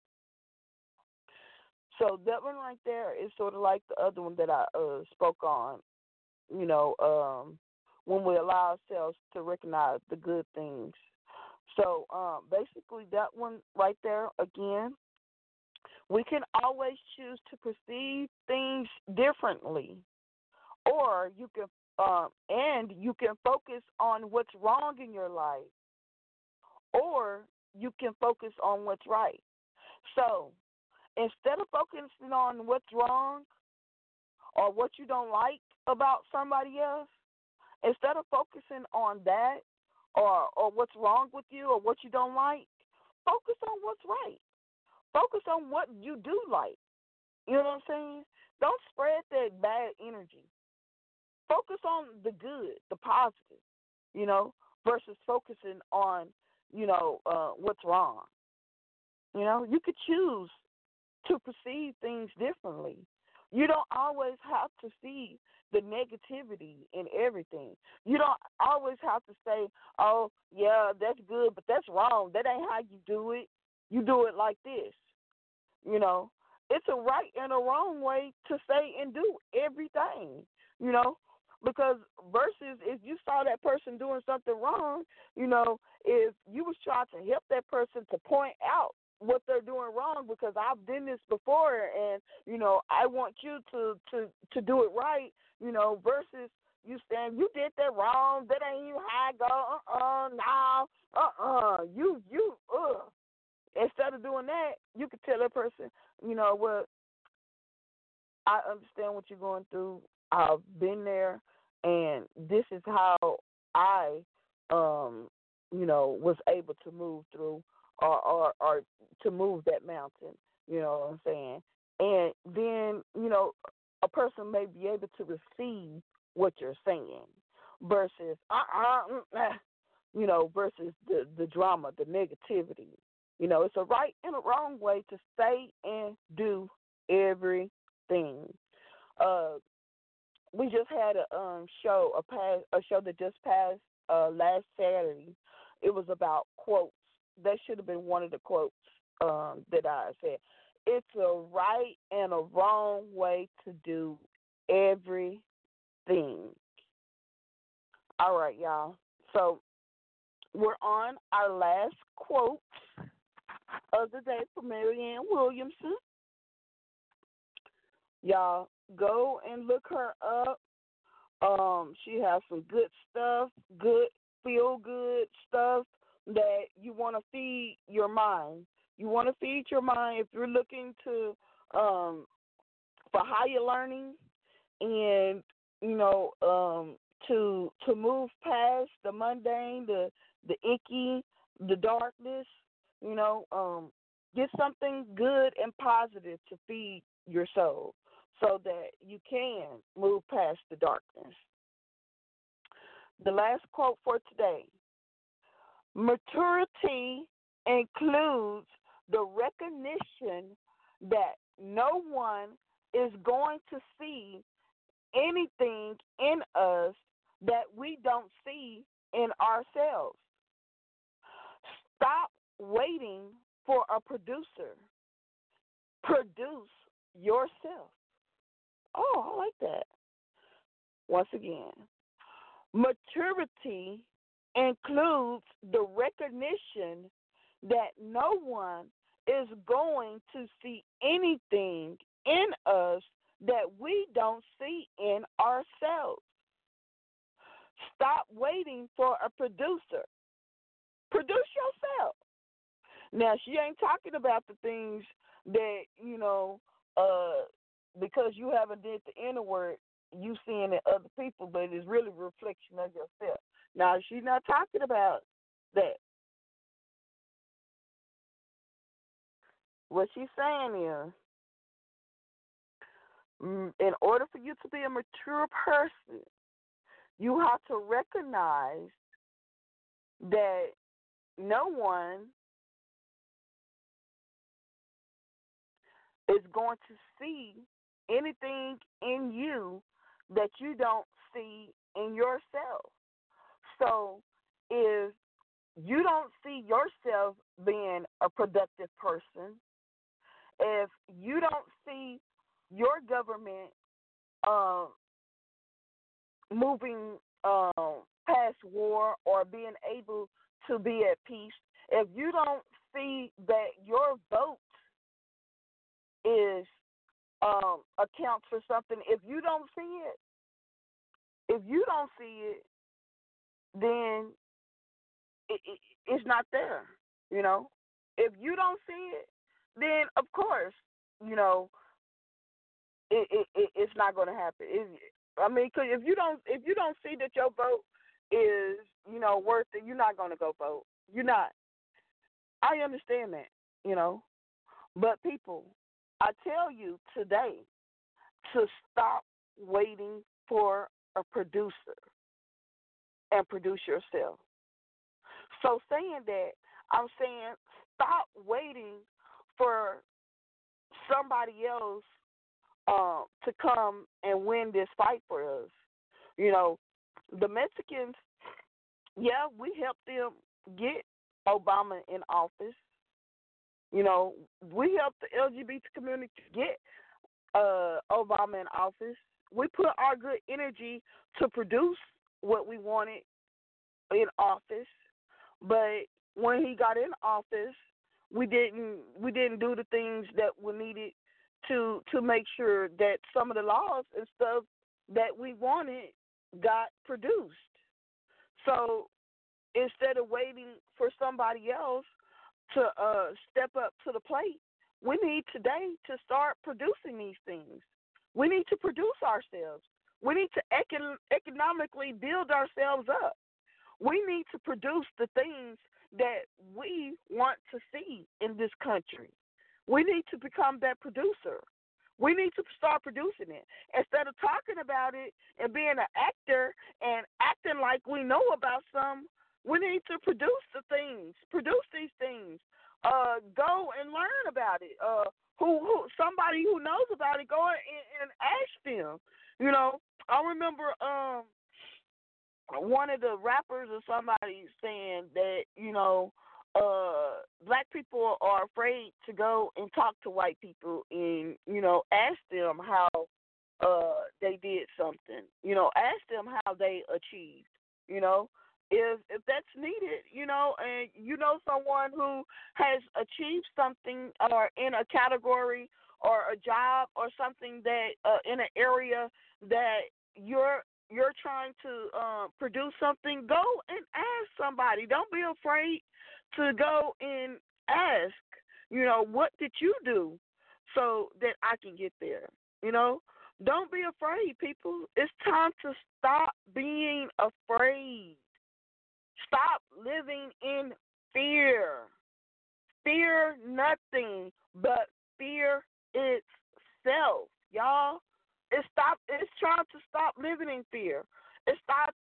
So that one right there is sort of like the other one that I spoke on, you know, when we allow ourselves to recognize the good things. So basically that one right there, again, we can always choose to perceive things differently, or you can focus on what's wrong in your life, or you can focus on what's right. So instead of focusing on what's wrong or what you don't like about somebody else, instead of focusing on that or what's wrong with you or what you don't like, focus on what's right. Focus on what you do like. You know what I'm saying? Don't spread that bad energy. Focus on the good, the positive, versus focusing on, what's wrong. You could choose to perceive things differently. You don't always have to see the negativity in everything. You don't always have to say, "Oh, yeah, that's good, but that's wrong. That ain't how you do it. You do it like this." It's a right and a wrong way to say and do everything, because versus if you saw that person doing something wrong, if you was trying to help that person to point out what they're doing wrong, because I've done this before, and I want you to do it right, versus you saying you did that wrong, that ain't even how I go, you instead of doing that, you could tell that person, what, I understand what you're going through. I've been there, and this is how I was able to move through or to move that mountain, you know what I'm saying? And then, a person may be able to receive what you're saying versus, versus the drama, the negativity. It's a right and a wrong way to say and do everything. We just had a show that just passed last Saturday. It was about quotes. That should have been one of the quotes that I said. It's a right and a wrong way to do everything. All right, y'all. So we're on our last quote of the day from Marianne Williamson. Y'all go and look her up. She has some good stuff, good feel good stuff that you want to feed your mind. You want to feed your mind if you're looking to for higher learning and to move past the mundane, the icky, the darkness. Get something good and positive to feed your soul so that you can move past the darkness. The last quote for today: maturity includes the recognition that no one is going to see anything in us that we don't see in ourselves. Stop waiting for a producer. Produce yourself. Oh, I like that. Once again, maturity includes the recognition that no one is going to see anything in us that we don't see in ourselves. Stop waiting for a producer. Produce yourself. Now, she ain't talking about the things that, because you haven't did the inner work, you seeing it other people, but it's really a reflection of yourself. Now, she's not talking about that. What she's saying is, in order for you to be a mature person, you have to recognize that no one is going to see anything in you that you don't see in yourself. So if you don't see yourself being a productive person, if you don't see your government um, moving past war or being able to be at peace, if you don't see that your vote is accounts for something, if you don't see it, then it's not there. You know, if you don't see it, then of course, you know, it's not going to happen. I mean, cause if you don't see that your vote is, you know, worth it, you're not going to go vote. You're not. I understand that, you know, but people, I tell you today to stop waiting for a producer and produce yourself. So saying that, I'm saying stop waiting for somebody else to come and win this fight for us. You know, the Mexicans, yeah, we helped them get Obama in office. You know, we helped the LGBT community get Obama in office. We put our good energy to produce what we wanted in office, but when he got in office, we didn't do the things that we needed to make sure that some of the laws and stuff that we wanted got produced. So instead of waiting for somebody else to step up to the plate, we need today to start producing these things. We need to produce ourselves. We need to economically build ourselves up. We need to produce the things that we want to see in this country. We need to become that producer. We need to start producing it. Instead of talking about it and being an actor and acting like we know about some, we need to produce the things, produce these things. Go and learn about it. Who somebody who knows about it, go and ask them. You know, I remember one of the rappers or somebody saying that, you know, black people are afraid to go and talk to white people and, you know, ask them how they did something. You know, ask them how they achieved, you know. If that's needed, you know, and you know someone who has achieved something or in a category or a job or something that in an area that you're trying to produce something, go and ask somebody. Don't be afraid to go and ask, you know, what did you do so that I can get there, you know? Don't be afraid, people. It's time to stop being afraid. Stop living in fear. Fear nothing but fear itself, y'all. It's trying to stop living in fear. It's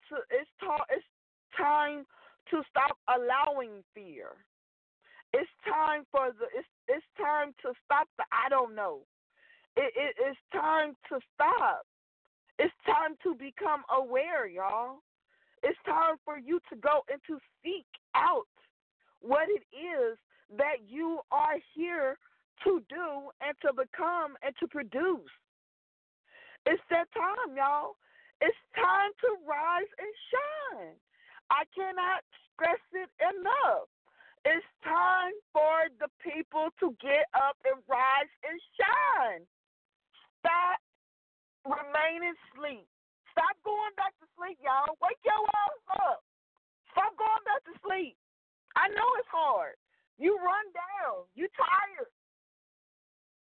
time to stop allowing fear. It's time it's time to stop the I don't know. It's time to stop. It's time to become aware, y'all. It's time for you to go and to seek out what it is that you are here to do and to become and to produce. It's that time, y'all. It's time to rise and shine. I cannot stress it enough. It's time for the people to get up and rise and shine. Stop remaining asleep. Stop going back to sleep, y'all. Wake your ass up. Stop going back to sleep. I know it's hard. You run down. You tired.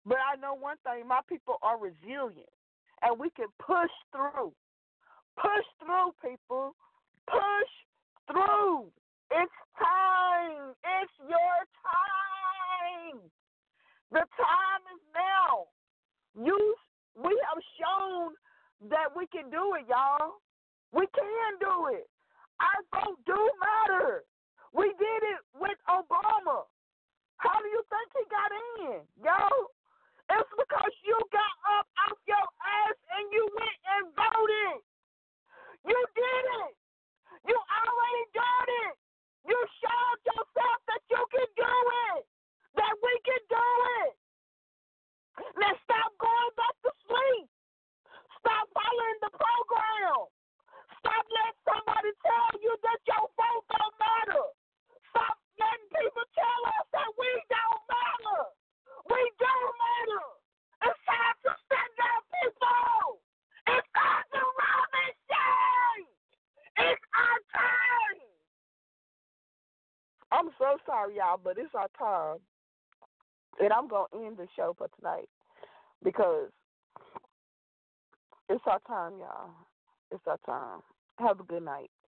But I know one thing, my people are resilient, and we can push through. Push through, people. Push through. It's time. It's your time. The time is now. We have shown that we can do it, y'all. We can do it. Our vote do matter. We did it with Obama. How do you think he got in, yo? It's because you got up off your ass and you went and voted. You did it. You already done it. You showed yourself that you can do it, that we can do it. Now stop going back to sleep. Stop following the program. Stop letting somebody tell you that your vote don't matter. Stop letting people tell us that we don't matter. We do matter. It's time to stand up, people. It's time to run this shit. It's our time. I'm so sorry, y'all, but it's our time. And I'm going to end the show for tonight because it's our time, y'all. It's our time. Have a good night.